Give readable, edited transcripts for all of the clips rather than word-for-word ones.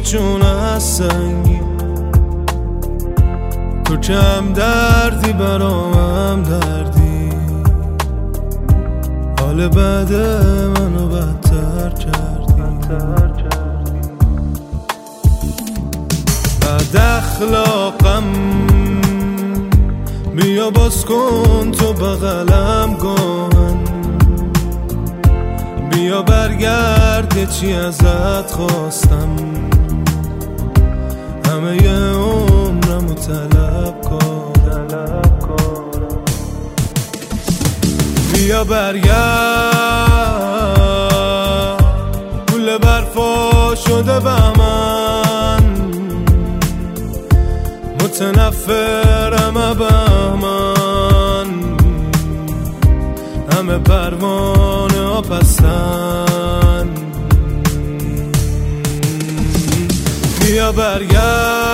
چون از سنگی، تو کم دردی برامم دردی، حال بد منو بدتر کردی. بد اخلاقم بیا باز کن تو بغلم گاهن، بیا برگرد چی ازت خواستم، همه عمرمو طلب کارم. بیا برگرد، گل برفا شده بهمن، متنفرم بهمن، همه پروانه ها پستن. بیا برگرد،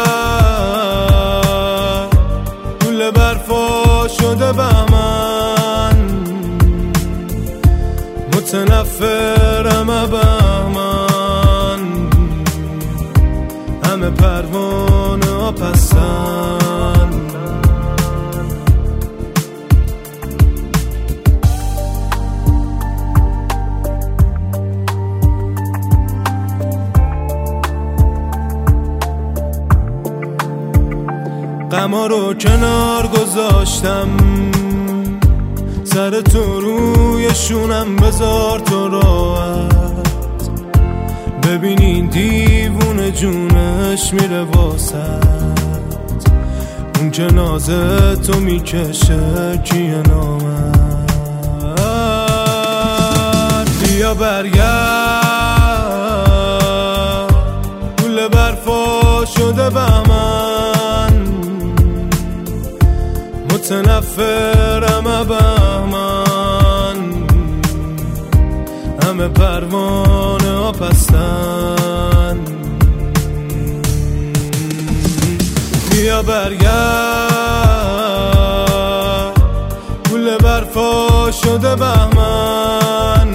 گل برفا شده بهمن، متنفرم بهمن، همه پروانه ها پستن. غما رو کنار گذاشتم، سر تو روی شونم بذار تو راحت، ببین این دیوونه جونش میره واسط، اون که نازه تو میکشه کیه نامرد. بیا برگرد، گل برفا شده بهمن، متنفرم بهمن، همه پروانه ها پستن. بیا برگرد، گل برفا شده بهمن،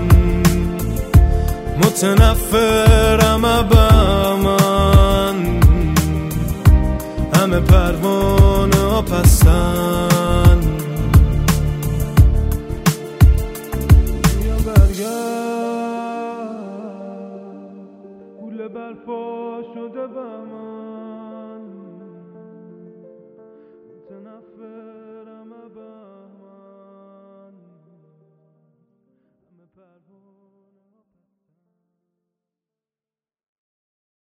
متنفرم بهمن، همه پروانه ها پستن. بیا برگرد، گل برفا شده بهمن،